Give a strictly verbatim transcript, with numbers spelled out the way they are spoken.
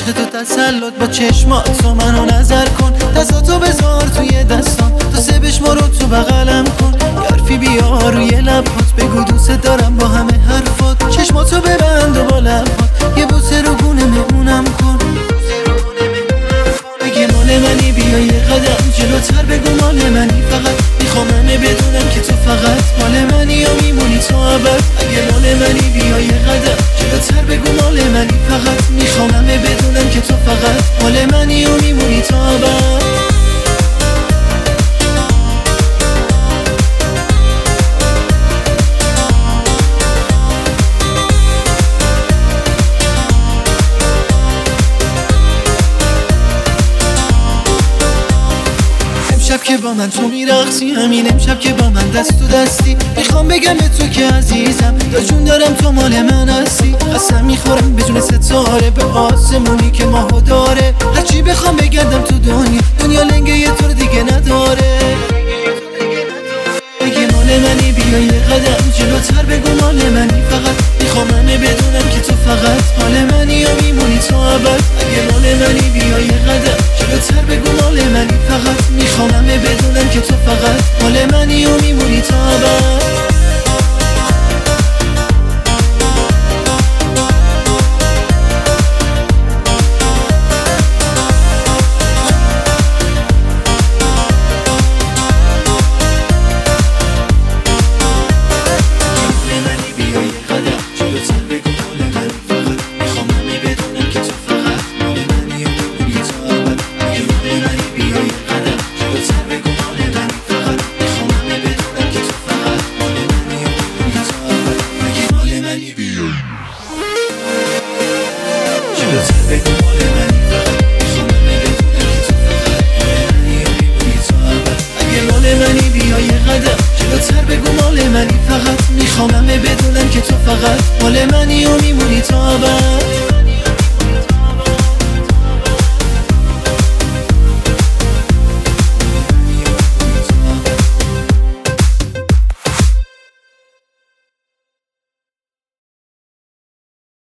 عشق تو تسلط با چشمات تو منو نظر کن، دستاتو بذار توی دستام، تا سه بشمارو تو بغلم کن، حرفی بیار روی لبات، بگو دوست دارم با همه حرفات، چشماتو ببند و با لبات یه بوسه رو گونه مهمونم کن. اگه مال منی بیا یه قدم جلوتر بگو مال منی، فقط میخوام همه بدونم که تو فقط مال منی و میمونی تا ابد. اگه مال منی بیا یه قدم جلوتر بگو مال منی، فقط میخوام همه بدونم که تو فقط مال منی و میمونی تا ابد. امشب که با من تو میرقصی، همین امشب که با من دست تو دستی، میخوام بگم به تو که عزیزم تا جون دارم تو مال من هستی. قسم میخورم به جون ستاره به آسمونی که ماهو داره، هرچی بخوام بگردم تو دنیا دنیا لنگه یه طور دیگه نداره. اگه مال منی بیا یه قدم جلوتر بگو مال منی، فقط میخوام همه بدونم که تو فقط مال منی و میمونی تا ابد. اگه مال منی بیا یه قدم جلوتر بگو مال منی، فقط میخوام همه بدونم که تو فقط مال منی و میمونی تا ابد. جلوتر بگو مال منی، فقط میخوام همه بدونم که تو فقط مال منی و میمونی تا ابد.